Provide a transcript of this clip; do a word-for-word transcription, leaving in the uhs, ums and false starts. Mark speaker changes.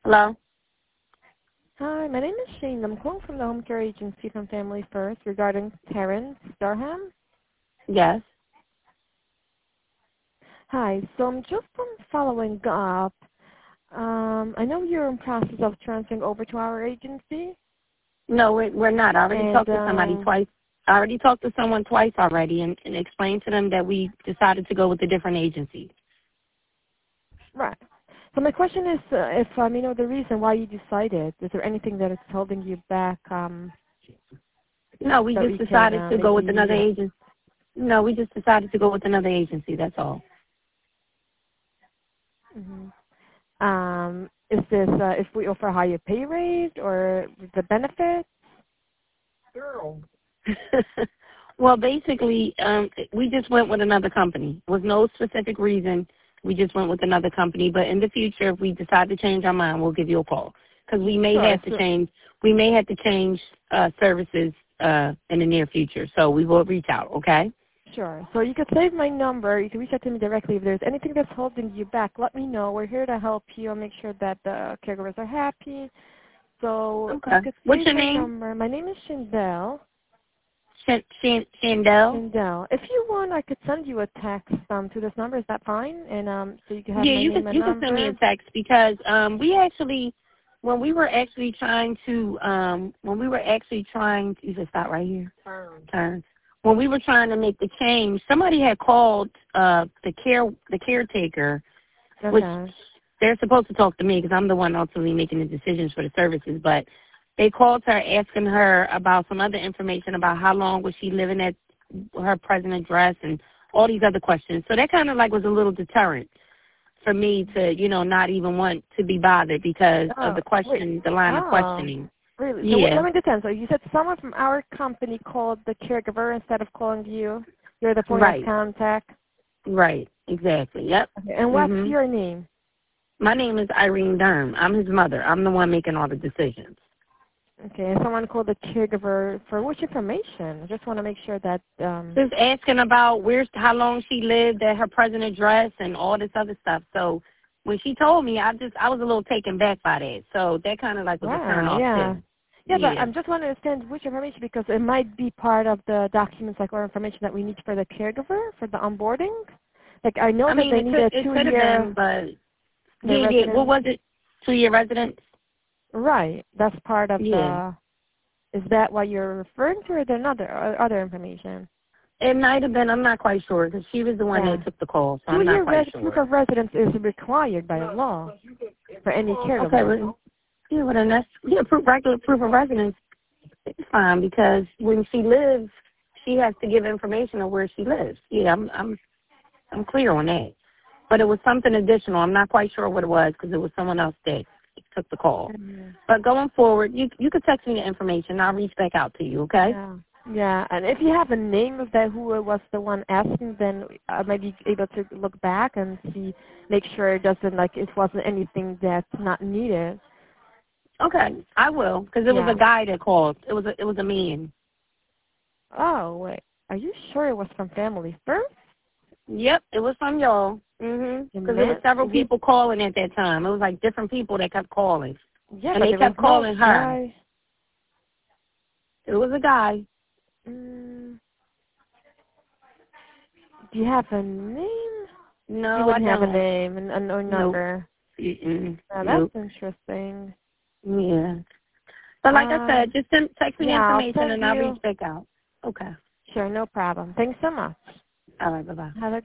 Speaker 1: Hello?
Speaker 2: Hi, my name is Shane. I'm calling from the home care agency from Family First regarding Terrence Durham.
Speaker 1: Yes.
Speaker 2: Hi, so I'm just um, following up. Um, I know you're in process of transferring over to our agency.
Speaker 1: No, we're, we're not. I already
Speaker 2: And,
Speaker 1: talked to somebody
Speaker 2: um,
Speaker 1: twice. I already talked to someone twice already and, and explained to them that we decided to go with a different agency.
Speaker 2: right. So my question is uh, if, um, you know, the reason why you decided, is there anything that is holding you back um,
Speaker 1: No, we
Speaker 2: that
Speaker 1: just
Speaker 2: we can
Speaker 1: decided
Speaker 2: uh,
Speaker 1: to go with another
Speaker 2: maybe,
Speaker 1: agency. No, we just decided to go with another agency. That's all.
Speaker 2: mhm. um, is this uh, if we offer higher pay rate or the benefit?
Speaker 1: Girl. Well, basically, um, we just went with another company. There was no specific reason. We just went with another company. But in the future, if we decide to change our mind, we'll give you a call because we may
Speaker 2: Sure.
Speaker 1: have to
Speaker 2: So,
Speaker 1: change. We may have to change uh, services uh, in the near future. So we will reach out. Okay.
Speaker 2: Sure. So you could save my number. You can reach out to me directly. If there's anything that's holding you back, let me know. We're here to help you and make sure that the caregivers are happy. So you
Speaker 1: Okay.
Speaker 2: could
Speaker 1: What's
Speaker 2: save
Speaker 1: your
Speaker 2: my
Speaker 1: name?
Speaker 2: number. My name is Shindell.
Speaker 1: Sh- Sh- Shandell.
Speaker 2: Shindell. If you want, I could send you a text um, to this number. Is that fine? And um, so you can have
Speaker 1: Yeah,
Speaker 2: my
Speaker 1: you could
Speaker 2: name and
Speaker 1: you could send me a
Speaker 2: number.
Speaker 1: text because um, we actually when we were actually trying to um, when we were actually trying to you can stop right here. Turn. When we were trying to make the change, somebody had called uh, the care the caretaker, which
Speaker 2: Okay.
Speaker 1: they're supposed to talk to me because I'm the one ultimately making the decisions for the services. But they called her asking her about some other information about how long was she living at her present address and all these other questions. So that kind of like was a little deterrent for me to, you know, not even want to be bothered because of
Speaker 2: Oh,
Speaker 1: the
Speaker 2: wait.
Speaker 1: question, the line of
Speaker 2: Oh,
Speaker 1: questioning.
Speaker 2: really? So what,
Speaker 1: Yeah,
Speaker 2: let me understand. So you said someone from our company called the caregiver instead of calling you. You're the point of
Speaker 1: right,
Speaker 2: contact.
Speaker 1: right, exactly. Yep.
Speaker 2: Okay. And what's
Speaker 1: Mhm.
Speaker 2: your name?
Speaker 1: My name is Irene Durham. I'm his mother. I'm the one making all the decisions.
Speaker 2: Okay, and someone called the caregiver for which information? I just want to make sure that, um,
Speaker 1: Just asking about where's how long she lived at her present address and all this other stuff. So when she told me, I just I was a little taken back by that. So that kind of like was a turn
Speaker 2: wow,
Speaker 1: off
Speaker 2: yeah.
Speaker 1: too.
Speaker 2: Yeah, but I
Speaker 1: Yeah.
Speaker 2: am just want to understand which information because it might be part of the documents, like, or information that we need for the caregiver, for the onboarding. Like, I know
Speaker 1: I
Speaker 2: that
Speaker 1: mean,
Speaker 2: they
Speaker 1: it
Speaker 2: need
Speaker 1: could
Speaker 2: a
Speaker 1: it could have
Speaker 2: two-year,
Speaker 1: been, but
Speaker 2: the
Speaker 1: yeah, yeah. What
Speaker 2: residence.
Speaker 1: was it? Two year residence?
Speaker 2: Right, that's part of
Speaker 1: Yeah.
Speaker 2: the, is that what you're referring to or the other, or other information?
Speaker 1: It might have been. I'm not quite sure because she was the one
Speaker 2: Yeah.
Speaker 1: that took the call, so I'm not
Speaker 2: Two-year
Speaker 1: quite
Speaker 2: res- proof
Speaker 1: sure.
Speaker 2: of residence is required by law for any
Speaker 1: Okay,
Speaker 2: caregiver.
Speaker 1: well, yeah, well then that's yeah, proof, regular proof of residence is fine because when she lives, she has to give information of where she lives. Yeah, I'm I'm I'm clear on that. But it was something additional. I'm not quite sure what it was because it was someone else that took the call.
Speaker 2: Mhm.
Speaker 1: But going forward, you you could text me the information. I'll reach back out to you. Okay?
Speaker 2: Yeah. Yeah, and if you have a name of that who was the one asking, then I might be able to look back and see, make sure it doesn't, like, it wasn't anything that's not needed.
Speaker 1: Okay, I will because it was a
Speaker 2: Yeah.
Speaker 1: guy that called. It was a it was a man.
Speaker 2: Oh, wait. Are you sure it was from Family First?
Speaker 1: Yep, it was from y'all. Mhm.
Speaker 2: The
Speaker 1: Because there was
Speaker 2: man?
Speaker 1: several
Speaker 2: Who,
Speaker 1: people calling at that time. It was like different people that kept calling,
Speaker 2: yeah,
Speaker 1: and
Speaker 2: but
Speaker 1: they
Speaker 2: there was
Speaker 1: kept
Speaker 2: no
Speaker 1: calling her.
Speaker 2: guy.
Speaker 1: It was a guy.
Speaker 2: Mm, do you have a name? You
Speaker 1: No, I
Speaker 2: wouldn't have a
Speaker 1: don't.
Speaker 2: name and a no
Speaker 1: Nope.
Speaker 2: number.
Speaker 1: Mm-mm.
Speaker 2: Oh, that's
Speaker 1: Nope.
Speaker 2: interesting.
Speaker 1: Yeah. But like I said,
Speaker 2: Um,
Speaker 1: just send, text me the
Speaker 2: yeah, I'll
Speaker 1: information
Speaker 2: send
Speaker 1: and I'll reach
Speaker 2: you.
Speaker 1: back out. Okay.
Speaker 2: Sure, no problem. Thanks so much.
Speaker 1: All right. Bye bye.
Speaker 2: Have a